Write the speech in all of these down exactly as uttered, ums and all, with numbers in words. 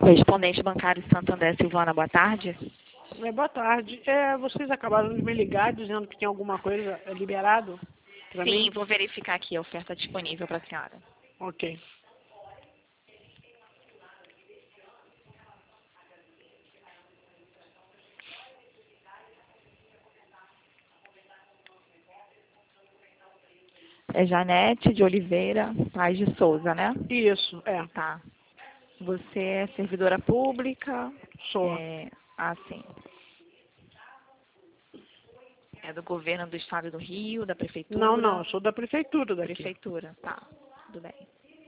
Correspondente bancário Santander, Silvana, boa tarde. É, boa tarde. É, vocês acabaram de me ligar dizendo que tem alguma coisa liberado para mim? Sim, vou verificar aqui a oferta disponível para a senhora. Ok. É Janete de Oliveira Paz de Souza, né? Isso, é. Tá. Você é servidora pública? Sou. É, ah, sim. É do governo do estado do Rio, da prefeitura? Não, não, eu sou da prefeitura daqui. Prefeitura, tá. Tudo bem.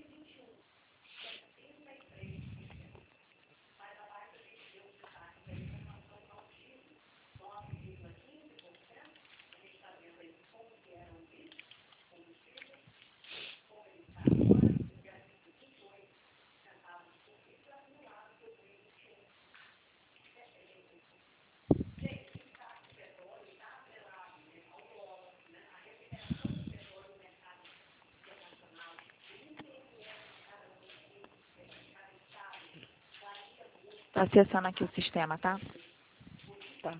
Tá acessando aqui o sistema, tá? Tá.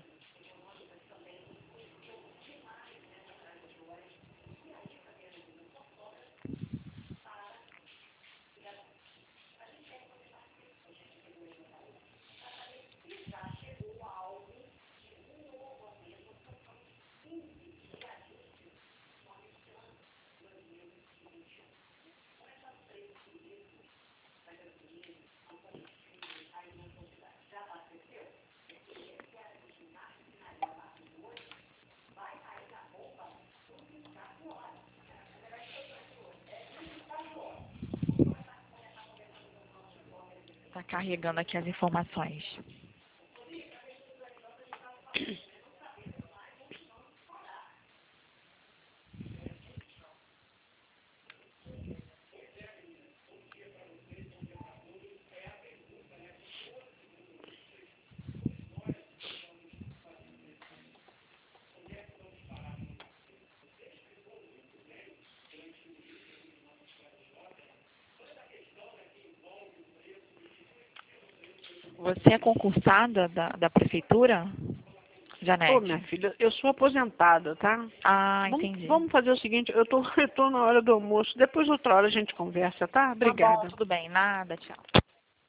Tá carregando aqui as informações. Você é concursada da, da prefeitura, Janete? Ô, minha filha, eu sou aposentada, tá? Ah, Vamos, entendi. vamos fazer o seguinte, eu tô, eu tô na hora do almoço, depois outra hora a gente conversa, tá? Tá bom, Obrigada. tudo bem. Nada, tchau.